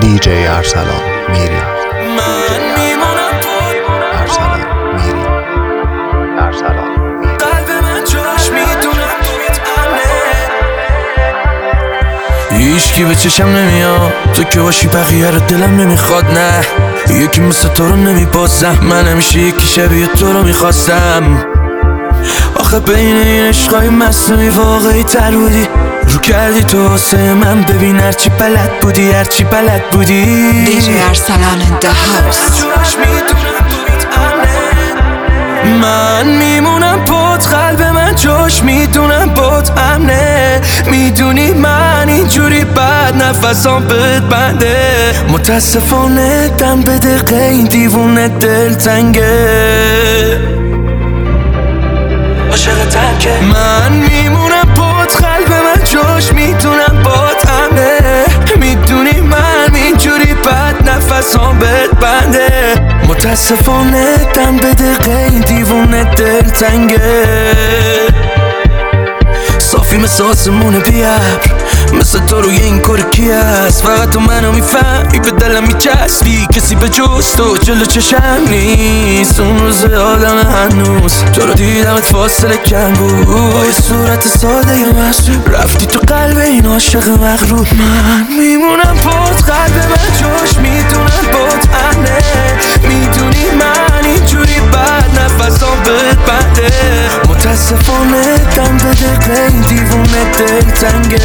DJ ارسلان میری. من میمونم ارسلان میری. ارسلان میری. قلب من جاش میدونم تویت امنه. هیچکی به چشم نمیاد تو که باشی، بقیه رو دلم نمیخواد. نه یکی مثل تو رو نمیبازم، من همیشه یکی شبیه تو رو میخواستم. آخه بین این عشقای مصنوعی واقعی تر بودی، رو کردی تو واسه من. ببین هرچی بلد بودی، هرچی بلد بودی. DJ ارسلان in the house. من میمونم پات، قلب من جاش میدونم بات امنه. میدونی من اینجوری بد نفسام بهت بنده. متاسفانه دم به دقیقه این دیوونه دل تنگه. من میمونم پات، قلب من جاش میدونم بات امنه. میدونی من اینجوری بد نفسام بهت بنده. متاسفانه دم به دقیقه این دیوونه دل تنگه. صافی مثل آسمون بیابر، مثل تو روی این کار کی هست؟ فقط تو منو میفهمی، به دلم میچسبی. کسی به جز تو جلو چشم نیست. اون روز آدم هنوز تو رو دیدمت فاصله کم بود. با یه صورت ساده ی مصروب رفتی تو قلب این عاشق مغرور. من میمونم پات، قلب من جاش میدونم بات امنه. میدونی من اینجوری بد نفسام بهت بنده. متاسفانه دم به دقیقه این دیوونه دل تنگه.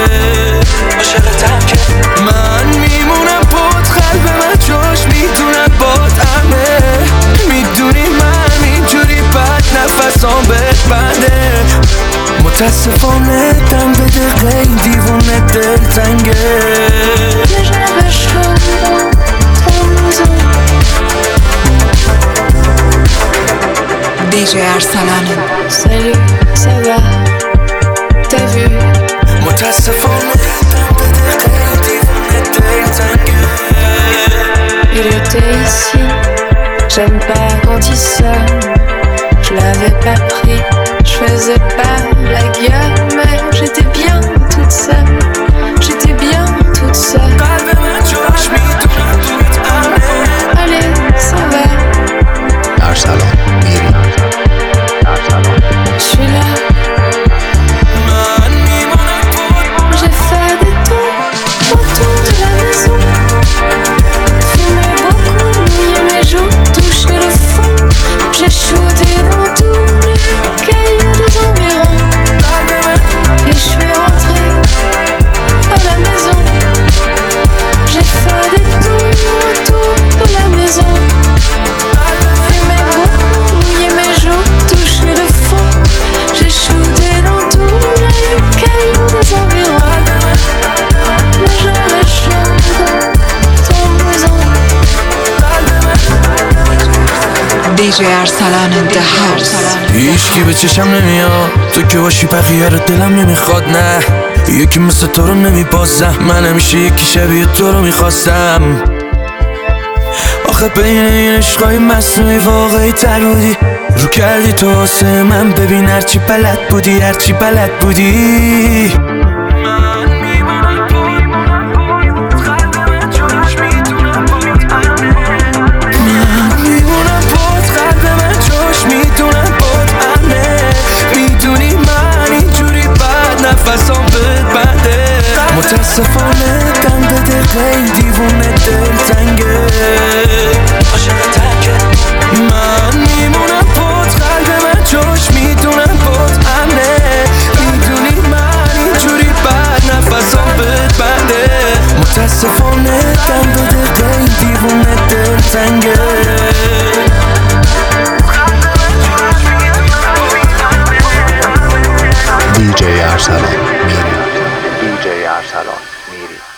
من میمونم پات، قلب من جاش میدونم بات امنه. میدونی من اینجوری بد نفسام بهت بنده. متاسفانه دم به دقیقه این دیوونه دل تنگه. DJ Arsalan. Salut, ça va? T'as vu? متاسفانه دم به دقیقه این دیوونه دل تنگه. Il était ici, j'aime pas quand il sonne. Je l'avais pas pris, je faisais pas la gueule, mais j'étais bien toute seule. J'étais bien toute seule. Allez, ça va. ارسلان میری. Je suis là. J'ai fait des tours autour de la maison. Fumé beaucoup, mouillé mes joues, touché le fond. J'ai shooté dans tous les cailloux des environs. Et je suis rentrée à la maison. J'ai fait des tours autour de la maison. Fumé beaucoup, mouillé mes joues, touché le fond. J'ai shooté dans tous les cailloux des environs. Mais j'avais chaud dans ton maison. DJ Arsalan in the house. هیچکی به چشم نمیاد تو که باشی، بقیه رو دلم نمیخواد. نه یکی مثل تو رو نمیبازم، من همیشه یکی شبیه تو رو میخواستم. آخه بین این عشقای مصنوعی واقعی تر بودی، رو کردی تو واسه من. ببین هرچی بلد بودی، هرچی بلد بودی. نفسام بهت بنده. متاسفانه دم به دقیقه این دیوونه دل تنگه. من میمونم پات، قلب من جاش میدونم بات امنه. میدونی من اینجوری بد نفسام بهت بنده. متاسفانه دم